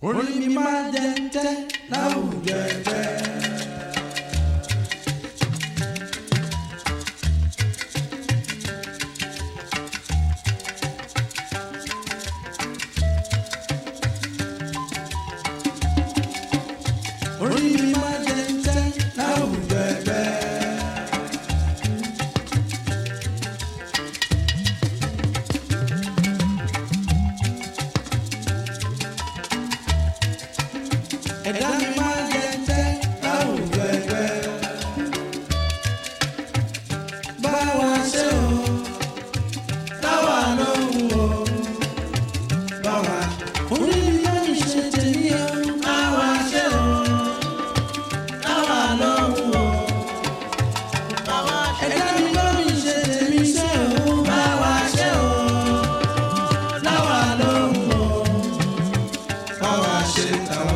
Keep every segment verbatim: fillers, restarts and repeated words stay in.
orí mi máa jẹ ń tẹ́ láwùjọ ẹgbẹ́. Orí mi máa jẹ ń tẹ́ láwùjọ ẹgbẹ́. Ẹ̀dá mi máa jẹ ń tẹ́ láwùjọ ẹgbẹ́. Báwa ṣe o, táwa lóhùn o, báwa. Orí mi yóò mi ṣe tèmi o, báwa ṣe o, táwa lóhùn o, báwa. Ẹ̀dá mi yóò mi ṣe tèmi ṣe o, báwa ṣe o, táwa lóhùn o, báwa ṣe tàwa.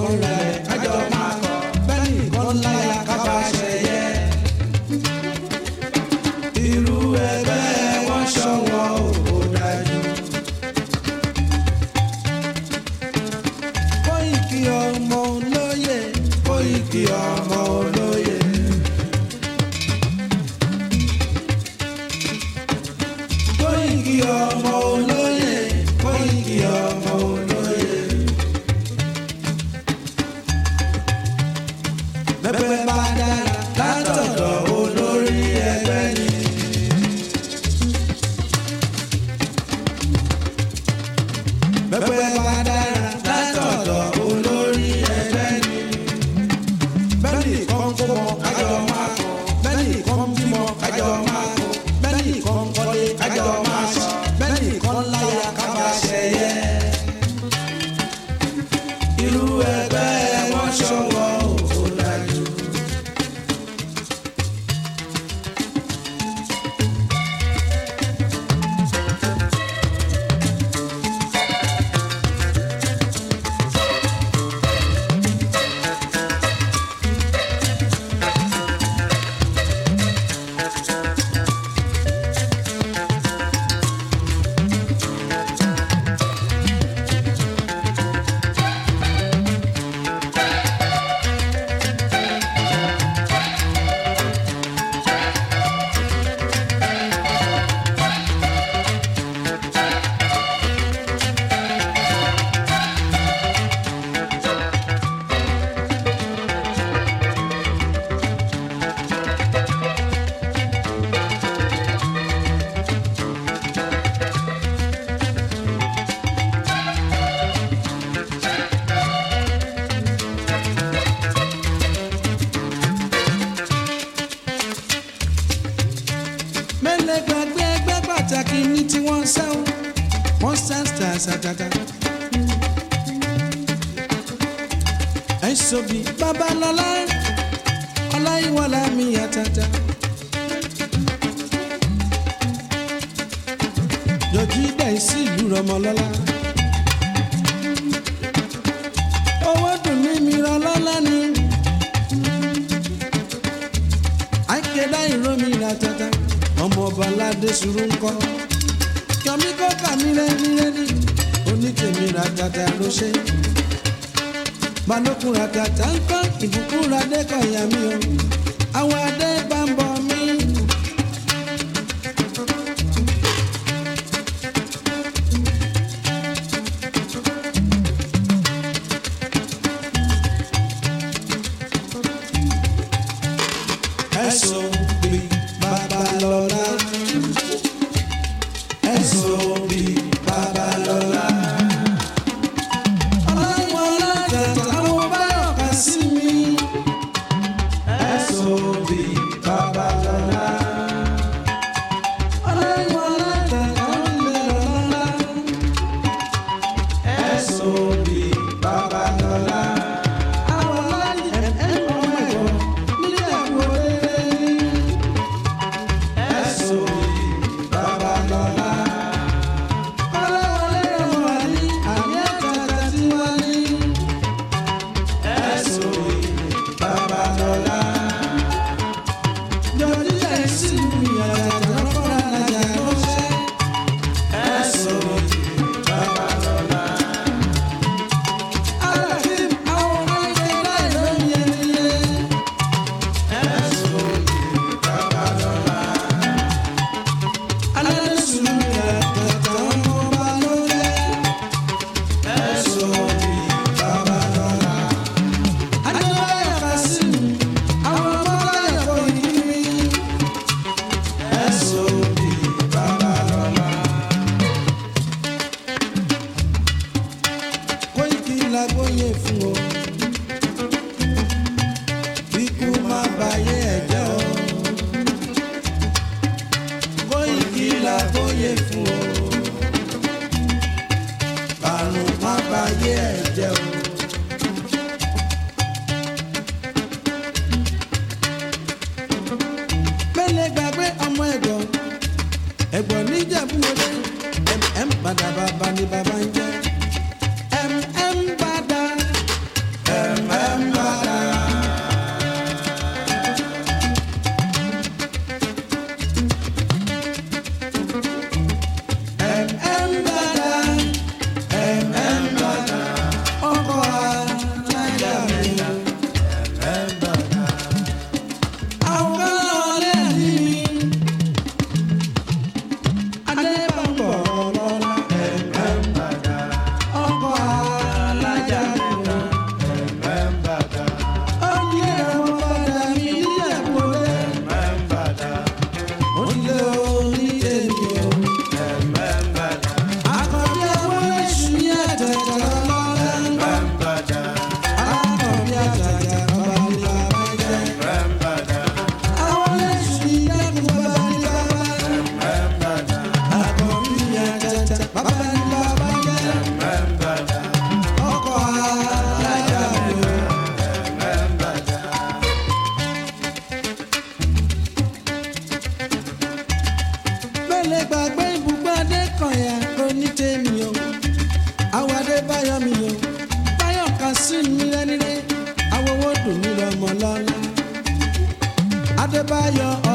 kan rẹ̀ kájọ máa kọ́ bẹ́ẹ̀ni Koiki ọmọ olóye. Koiki ọmọ olóye. Koiki ọmọ olóye. Bẹ́pẹ́ bá dára látọ̀dọ̀ olórí ẹgbẹ́ ni. Bẹ́pẹ́ bá dára látọ̀dọ̀ olórí ẹgbẹ́ ni. Bẹ́ẹ̀ni kan kó mọ kájọ máa kọ. Bẹ́ẹ̀ni kan bímọ kájọ máa kọ. Bẹ́ẹ̀ni kan kọ́lé kájọ máa ṣe. Bẹ́ẹ̀ni kan láya ká máa ṣẹ̀yẹ. Irú ẹgbẹ́ wọn ṣọwọ́ òfò dájú. Gbàgbé ẹgbẹ́ pàtàkì ní tí wọ́n sá o, wọ́n sá stars àtàtà. Ẹ̀sọ́bì Babalọ́lá, Ọláyíwọlá mi àtàtà. Jọ̀jí dẹ̀ sí ìlú Rọmọlọ́lá. Owó dùn ní mi rọ lọ́lá ni. Àìkédá ìró mi àtàtà. Ọmọ ọba aládé sùúrù ńkọ́ yọmí kó kàmí rẹ́ni rẹ́ni onítèmi ratata ló ṣe balókun ratata ńkọ́ ìbùkún radé kọ̀yà mi o àwọn adé bá ń bọ̀ mí. Ẹ̀sùn bí Babalọ́lá. Ẹ̀sùn bí Babalọ́lá. Ọláyíwọlá tẹ̀tẹ̀ àwọn báyọ̀ kà sí mi. Ẹ̀sùn bí Babalọ́lá. Ọláyíwọlá tẹ̀tẹ̀ àwọn ilẹ̀ lọ́lá. Ẹ̀sùn bí Babalọ́lá. Àwọn ọláyí ẹ̀ ẹ̀ ọmọ ẹ̀kọ́ nílé ẹ̀kọ́ rere. Adébáyọ̀